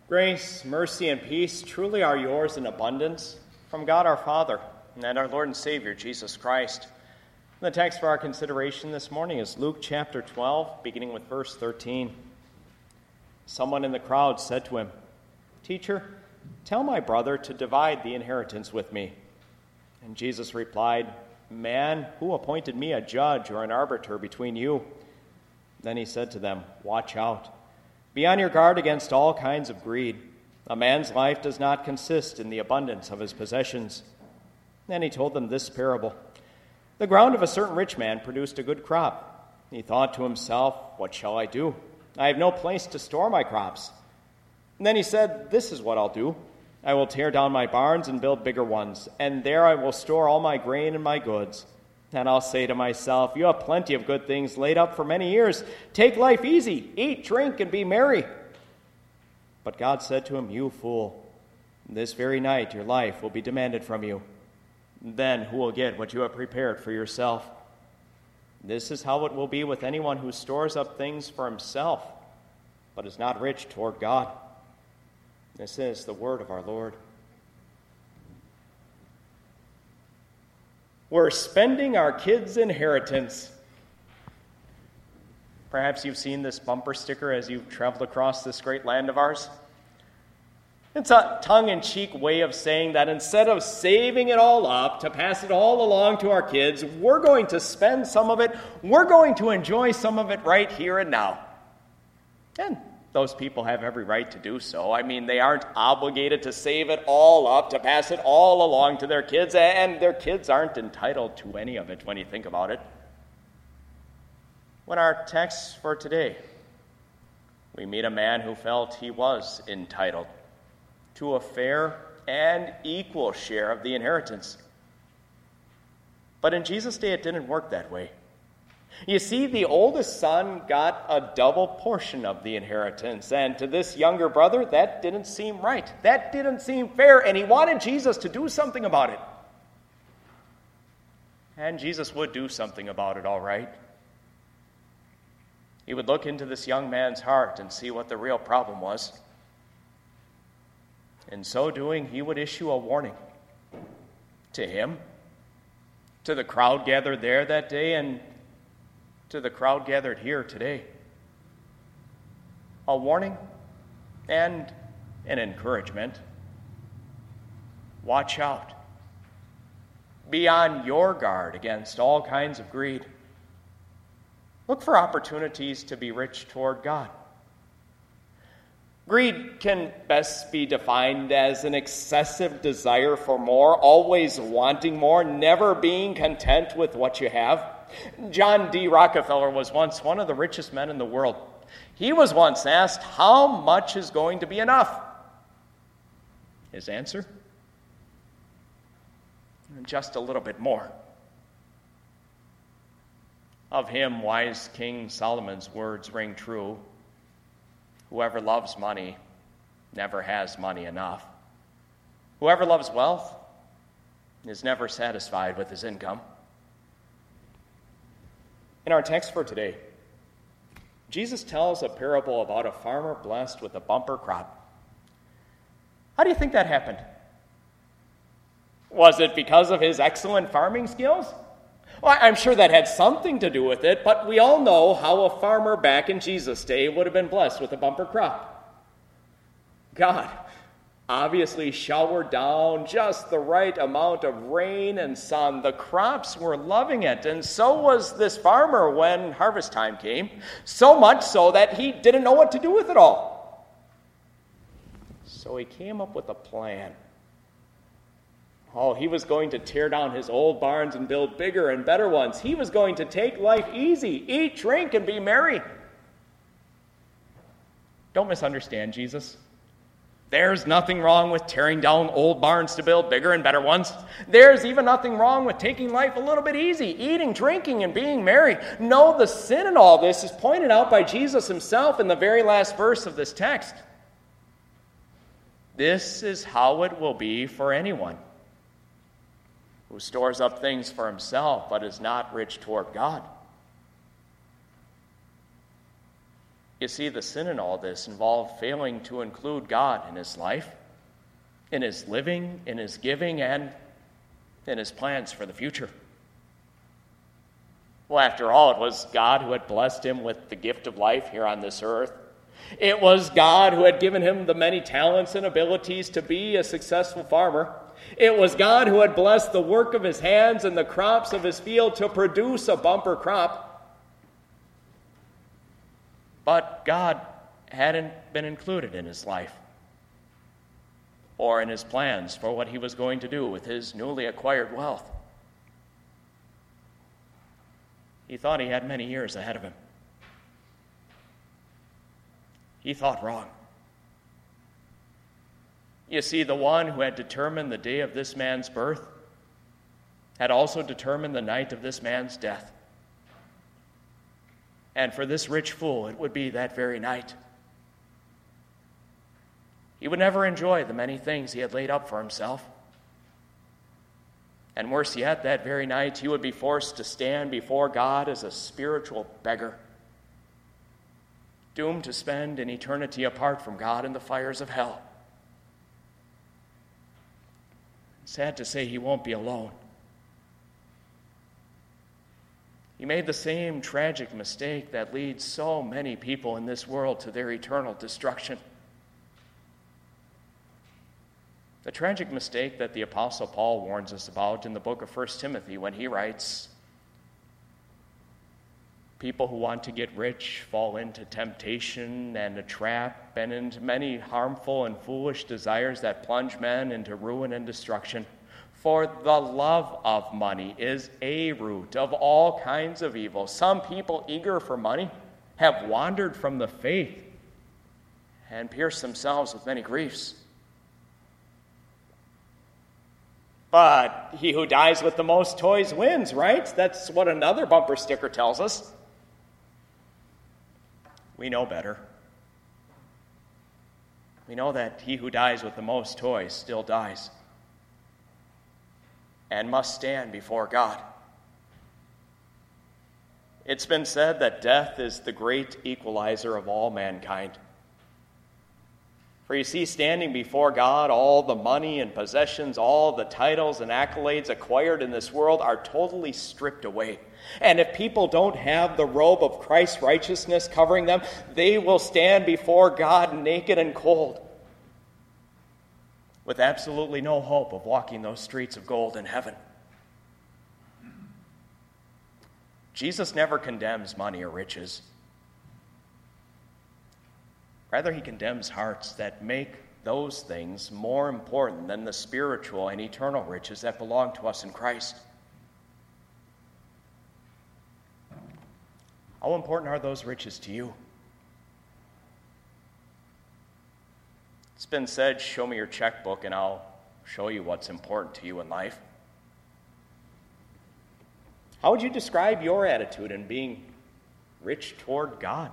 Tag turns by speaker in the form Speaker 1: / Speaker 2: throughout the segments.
Speaker 1: Grace, mercy, and peace truly are yours in abundance from God our Father and our Lord and Savior, Jesus Christ. The text for our consideration this morning is Luke chapter 12, beginning with verse 13. Someone in the crowd said to him, "Teacher, tell my brother to divide the inheritance with me." And Jesus replied, "Man, who appointed me a judge or an arbiter between you?" Then he said to them, "Watch out. Be on your guard against all kinds of greed. A man's life does not consist in the abundance of his possessions." Then he told them this parable. The ground of a certain rich man produced a good crop. He thought to himself, "What shall I do? I have no place to store my crops." And then he said, "This is what I'll do. I will tear down my barns and build bigger ones, and there I will store all my grain and my goods. And I'll say to myself, you have plenty of good things laid up for many years. Take life easy, eat, drink, and be merry." But God said to him, "You fool, this very night your life will be demanded from you. Then who will get what you have prepared for yourself? This is how it will be with anyone who stores up things for himself, but is not rich toward God." This is the word of our Lord. We're spending our kids' inheritance. Perhaps you've seen this bumper sticker as you've traveled across this great land of ours. It's a tongue-in-cheek way of saying that instead of saving it all up to pass it all along to our kids, we're going to spend some of it, we're going to enjoy some of it right here and now. And those people have every right to do so. I mean, they aren't obligated to save it all up, to pass it all along to their kids, and their kids aren't entitled to any of it when you think about it. When our text for today, we meet a man who felt he was entitled to a fair and equal share of the inheritance. But in Jesus' day, it didn't work that way. You see, the oldest son got a double portion of the inheritance, and to this younger brother, that didn't seem right. That didn't seem fair, and he wanted Jesus to do something about it. And Jesus would do something about it, all right. He would look into this young man's heart and see what the real problem was. In so doing, he would issue a warning to him, to the crowd gathered there that day, and to the crowd gathered here today. A warning and an encouragement. Watch out. Be on your guard against all kinds of greed. Look for opportunities to be rich toward God. Greed can best be defined as an excessive desire for more, always wanting more, never being content with what you have. John D. Rockefeller was once one of the richest men in the world. He was once asked, "How much is going to be enough?" His answer? Just a little bit more. Of him, wise King Solomon's words ring true. Whoever loves money never has money enough. Whoever loves wealth is never satisfied with his income. In our text for today, Jesus tells a parable about a farmer blessed with a bumper crop. How do you think that happened? Was it because of his excellent farming skills? Well, I'm sure that had something to do with it, but we all know how a farmer back in Jesus' day would have been blessed with a bumper crop. God obviously showered down just the right amount of rain and sun. The crops were loving it, and so was this farmer when harvest time came, so much so that he didn't know what to do with it all. So he came up with a plan. He was going to tear down his old barns and build bigger and better ones. He was going to take life easy, eat, drink, and be merry. Don't misunderstand Jesus. There's nothing wrong with tearing down old barns to build bigger and better ones. There's even nothing wrong with taking life a little bit easy, eating, drinking, and being merry. No, the sin in all this is pointed out by Jesus himself in the very last verse of this text. This is how it will be for anyone who stores up things for himself but is not rich toward God. You see, the sin in all this involved failing to include God in his life, in his living, in his giving, and in his plans for the future. Well, after all, it was God who had blessed him with the gift of life here on this earth. It was God who had given him the many talents and abilities to be a successful farmer. It was God who had blessed the work of his hands and the crops of his field to produce a bumper crop. But God hadn't been included in his life or in his plans for what he was going to do with his newly acquired wealth. He thought he had many years ahead of him. He thought wrong. You see, the one who had determined the day of this man's birth had also determined the night of this man's death. And for this rich fool, it would be that very night. He would never enjoy the many things he had laid up for himself. And worse yet, that very night, he would be forced to stand before God as a spiritual beggar, doomed to spend an eternity apart from God in the fires of hell. Sad to say, he won't be alone. He made the same tragic mistake that leads so many people in this world to their eternal destruction. The tragic mistake that the Apostle Paul warns us about in the book of 1 Timothy when he writes, people who want to get rich fall into temptation and a trap and into many harmful and foolish desires that plunge men into ruin and destruction. For the love of money is a root of all kinds of evil. Some people eager for money have wandered from the faith and pierced themselves with many griefs. But he who dies with the most toys wins, right? That's what another bumper sticker tells us. We know better. We know that he who dies with the most toys still dies and must stand before God. It's been said that death is the great equalizer of all mankind. For you see, standing before God, all the money and possessions, all the titles and accolades acquired in this world are totally stripped away. And if people don't have the robe of Christ's righteousness covering them, they will stand before God naked and cold, with absolutely no hope of walking those streets of gold in heaven. Jesus never condemns money or riches. Rather, he condemns hearts that make those things more important than the spiritual and eternal riches that belong to us in Christ. How important are those riches to you? It's been said, show me your checkbook and I'll show you what's important to you in life. How would you describe your attitude in being rich toward God?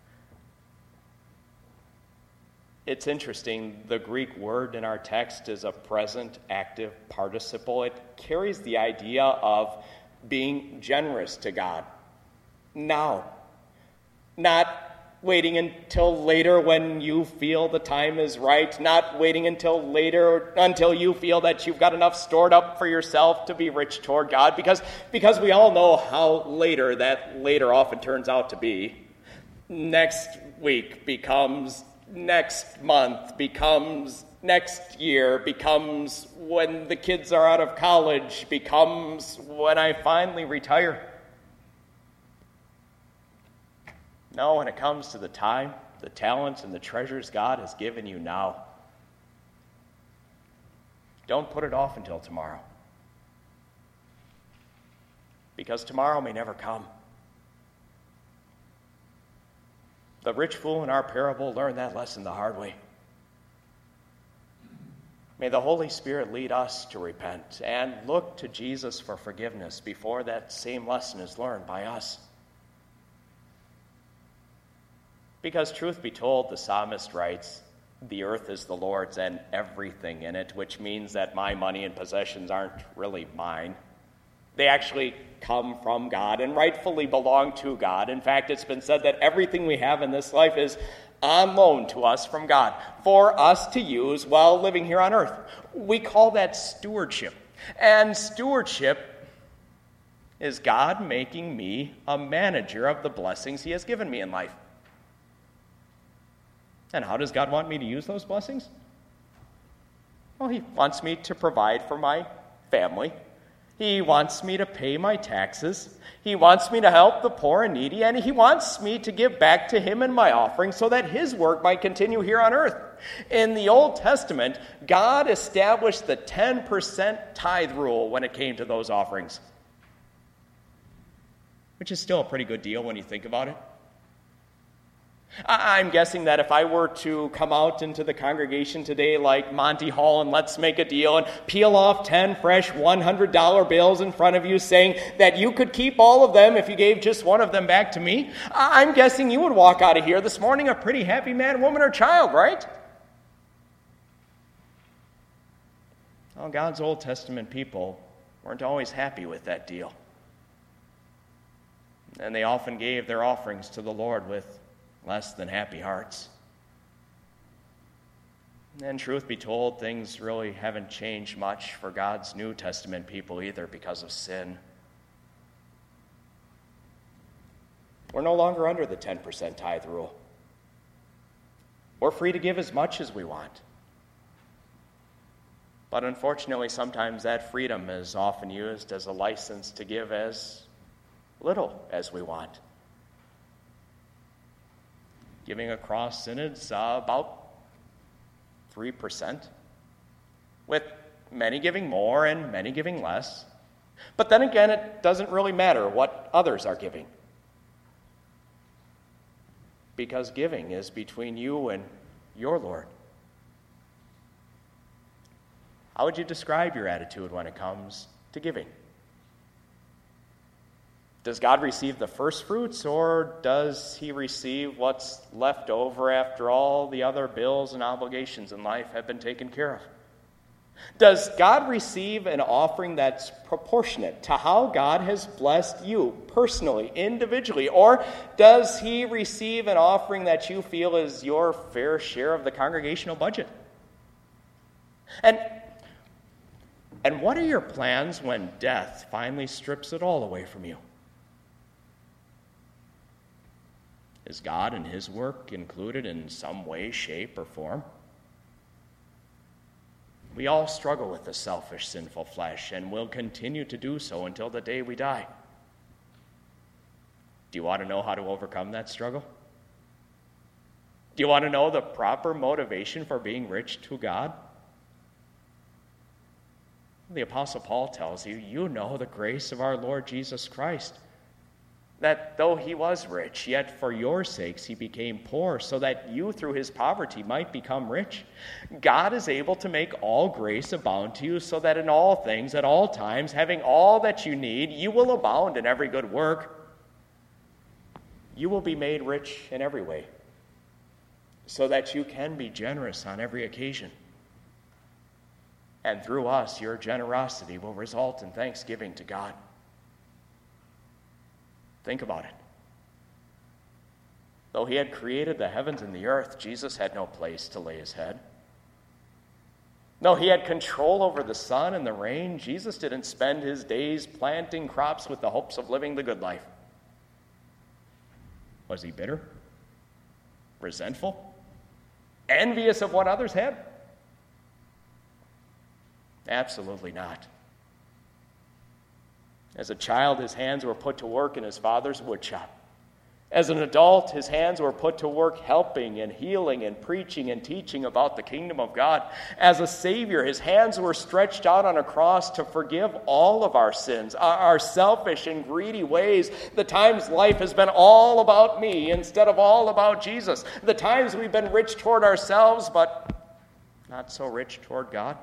Speaker 1: It's interesting, the Greek word in our text is a present active participle. It carries the idea of being generous to God now, not waiting until later when you feel the time is right, not waiting until later until you feel that you've got enough stored up for yourself to be rich toward God, because we all know how later that later often turns out to be. Next week becomes next month, becomes next year, becomes when the kids are out of college, becomes when I finally retire. No, when it comes to the time, the talents, and the treasures God has given you now, don't put it off until tomorrow. Because tomorrow may never come. The rich fool in our parable learned that lesson the hard way. May the Holy Spirit lead us to repent and look to Jesus for forgiveness before that same lesson is learned by us. Because truth be told, the psalmist writes, the earth is the Lord's and everything in it, which means that my money and possessions aren't really mine. They actually come from God and rightfully belong to God. In fact, it's been said that everything we have in this life is on loan to us from God for us to use while living here on earth. We call that stewardship. And stewardship is God making me a manager of the blessings he has given me in life. And how does God want me to use those blessings? Well, he wants me to provide for my family. He wants me to pay my taxes. He wants me to help the poor and needy. And he wants me to give back to him in my offering so that his work might continue here on earth. In the Old Testament, God established the 10% tithe rule when it came to those offerings, which is still a pretty good deal when you think about it. I'm guessing that if I were to come out into the congregation today like Monty Hall and let's make a deal and peel off 10 fresh $100 bills in front of you saying that you could keep all of them if you gave just one of them back to me, I'm guessing you would walk out of here this morning a pretty happy man, woman, or child, right? Well, God's Old Testament people weren't always happy with that deal. And they often gave their offerings to the Lord with less than happy hearts. And truth be told, things really haven't changed much for God's New Testament people either because of sin. We're no longer under the 10% tithe rule. We're free to give as much as we want. But unfortunately, sometimes that freedom is often used as a license to give as little as we want. Giving across synods about 3%, with many giving more and many giving less. But then again, it doesn't really matter what others are giving, because giving is between you and your Lord. How would you describe your attitude when it comes to giving? Does God receive the first fruits, or does he receive what's left over after all the other bills and obligations in life have been taken care of? Does God receive an offering that's proportionate to how God has blessed you personally, individually, or does he receive an offering that you feel is your fair share of the congregational budget? And what are your plans when death finally strips it all away from you? Is God and his work included in some way, shape, or form? We all struggle with the selfish, sinful flesh and will continue to do so until the day we die. Do you want to know how to overcome that struggle? Do you want to know the proper motivation for being rich to God? The Apostle Paul tells you, you know the grace of our Lord Jesus Christ, that though he was rich, yet for your sakes he became poor, so that you through his poverty might become rich. God is able to make all grace abound to you, so that in all things, at all times, having all that you need, you will abound in every good work. You will be made rich in every way, so that you can be generous on every occasion. And through us, your generosity will result in thanksgiving to God. Think about it. Though he had created the heavens and the earth, Jesus had no place to lay his head. Though he had control over the sun and the rain, Jesus didn't spend his days planting crops with the hopes of living the good life. Was he bitter? Resentful? Envious of what others had? Absolutely not. As a child, his hands were put to work in his father's woodshop. As an adult, his hands were put to work helping and healing and preaching and teaching about the kingdom of God. As a Savior, his hands were stretched out on a cross to forgive all of our sins, our selfish and greedy ways, the times life has been all about me instead of all about Jesus, the times we've been rich toward ourselves but not so rich toward God.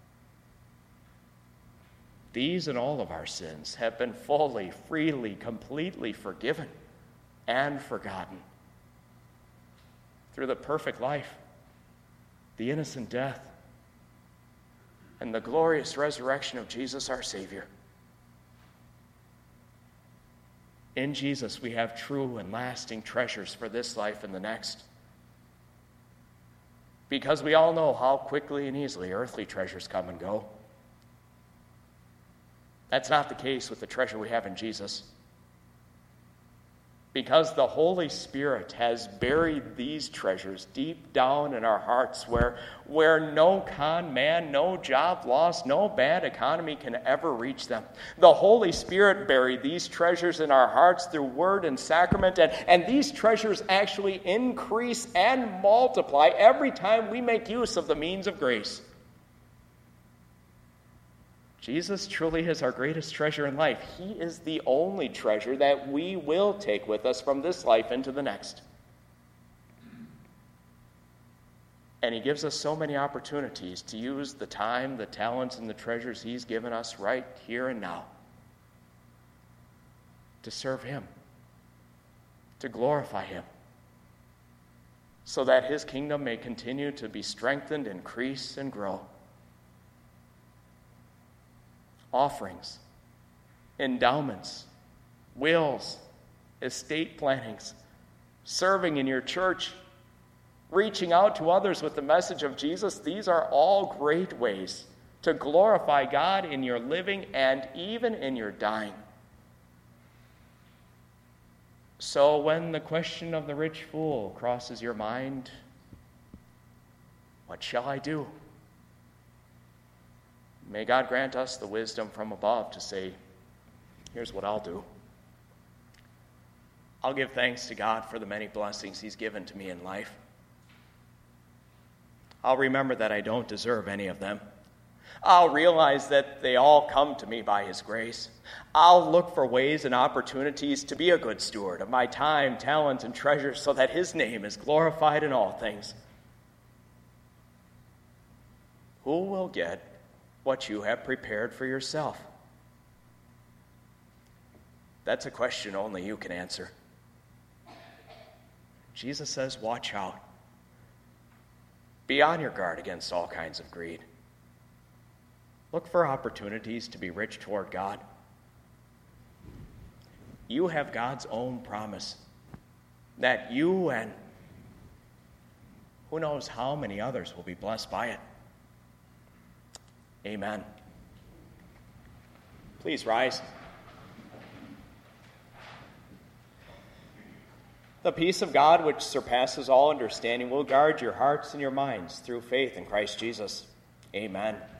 Speaker 1: These and all of our sins have been fully, freely, completely forgiven and forgotten through the perfect life, the innocent death, and the glorious resurrection of Jesus our Savior. In Jesus, we have true and lasting treasures for this life and the next. Because we all know how quickly and easily earthly treasures come and go. That's not the case with the treasure we have in Jesus. Because the Holy Spirit has buried these treasures deep down in our hearts where no con man, no job loss, no bad economy can ever reach them. The Holy Spirit buried these treasures in our hearts through word and sacrament, and these treasures actually increase and multiply every time we make use of the means of grace. Jesus truly is our greatest treasure in life. He is the only treasure that we will take with us from this life into the next. And he gives us so many opportunities to use the time, the talents, and the treasures he's given us right here and now to serve him, to glorify him, so that his kingdom may continue to be strengthened, increase, and grow. Offerings, endowments, wills, estate plannings, serving in your church, reaching out to others with the message of Jesus, these are all great ways to glorify God in your living and even in your dying. So when the question of the rich fool crosses your mind, what shall I do? May God grant us the wisdom from above to say, here's what I'll do. I'll give thanks to God for the many blessings he's given to me in life. I'll remember that I don't deserve any of them. I'll realize that they all come to me by his grace. I'll look for ways and opportunities to be a good steward of my time, talent, and treasures so that his name is glorified in all things. Who will get what you have prepared for yourself? That's a question only you can answer. Jesus says, watch out. Be on your guard against all kinds of greed. Look for opportunities to be rich toward God. You have God's own promise that you and who knows how many others will be blessed by it. Amen. Please rise. The peace of God, which surpasses all understanding, will guard your hearts and your minds through faith in Christ Jesus. Amen.